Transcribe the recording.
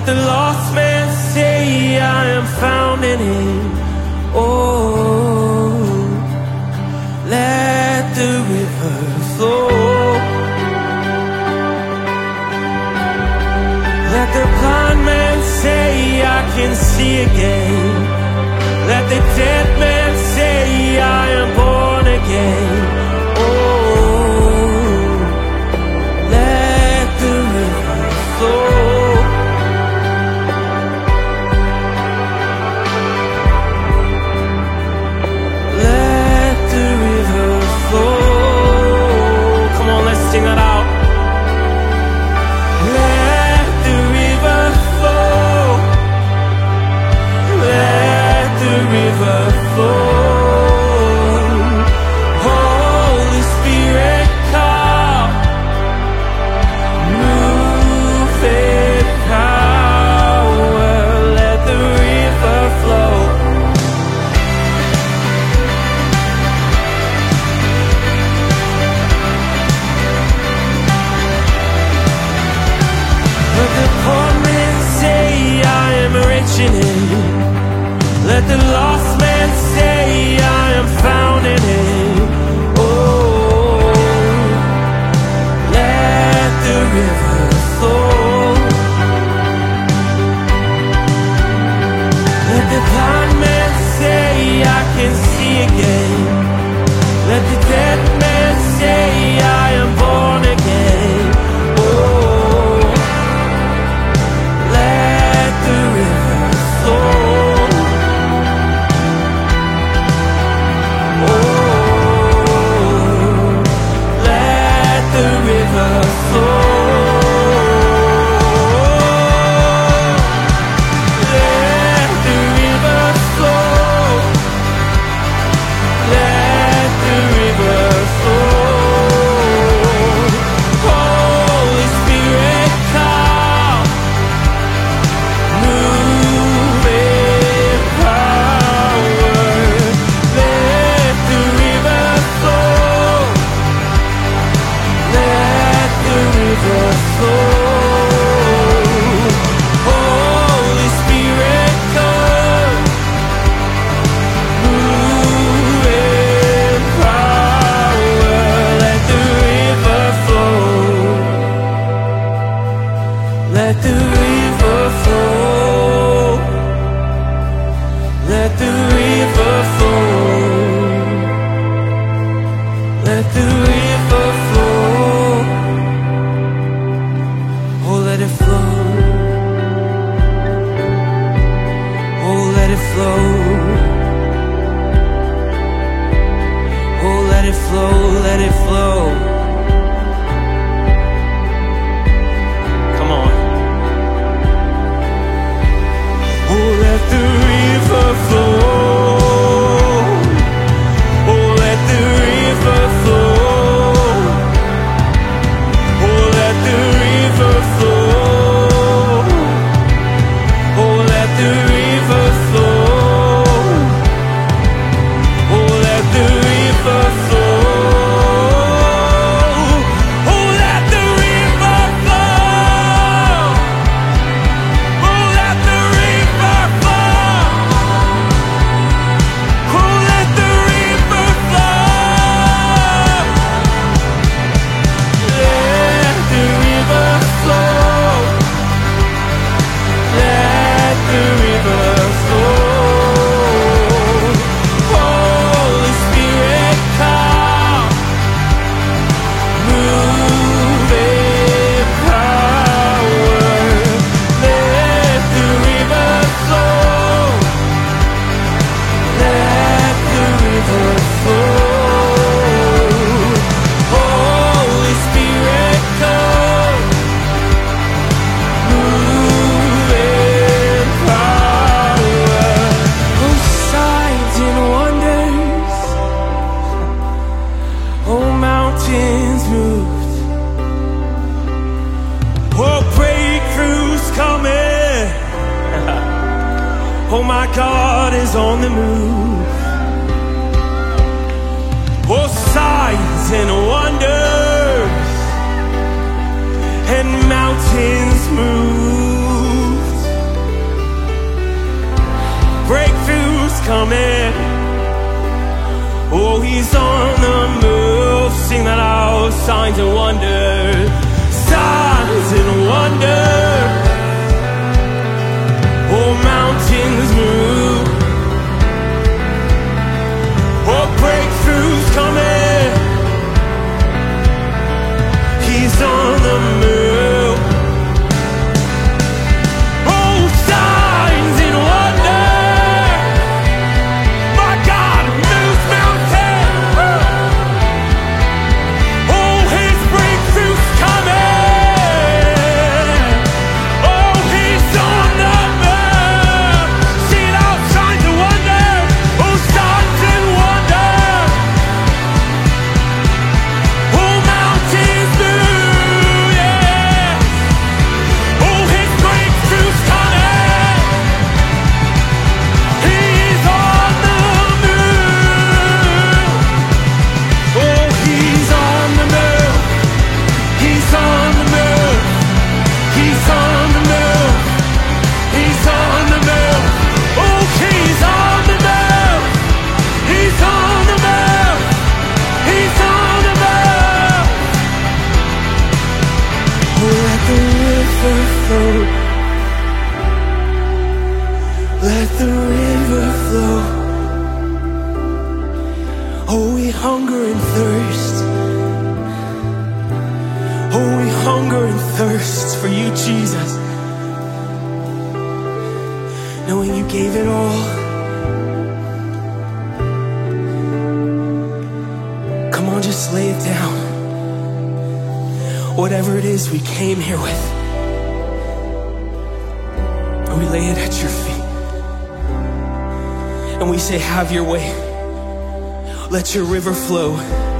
Let the lost man say I am found in him. Oh, let the river flow. Let the blind man say I can see again. Let the dead man say I am born again. Oh, let the river flow. Let the river flow. Come on, let's sing it out. Let the river flow. Let the river flow. Holy Spirit, come. Move in power. Let the river flow. Let the poor man say I am rich in him. Let the lost man say I am found in him. Oh, let the river flow. Let the blind man say I can see again. Let the dead man say I am born again. Oh, let the river flow. Let the river flow. Let the river flow. Let the river flow. Oh, let it flow. Oh, let it flow. Oh, let it flow, let it flow. Let the river flow. Oh, let the river flow. Oh, let the river flow. Oh, let the river flow. Oh, let the river flow. Oh, let the river flow. Oh, let the river oh, my God is on the move. Oh, signs and wonders and mountains moved. coming. Oh, he's on the move. Sing that out. Signs and wonders. Signs and wonders. Oh, mountains move. Oh, breakthroughs coming. He's on the move. Oh, signs and wonders. My God moves mountains. Oh, his breakthroughs coming. Oh, he's on the move. See it out, signs and wonders. Oh, signs and wonders. Oh, mountains move, yeah. Oh, his breakthroughs coming. He's on the move. Oh, he's on the move. He's on the move. He's on the move. He's on the move. Oh, he's on the move. He's on the move. He's on the move. Oh, let the river flow. Let the river flow. Oh, we hunger and thirst. Oh, we hunger and thirst for you, Jesus. Knowing you gave it all. Come on, just lay it down. Whatever it is we came here with, we lay it at your feet. And we say, have your way. Let your river flow.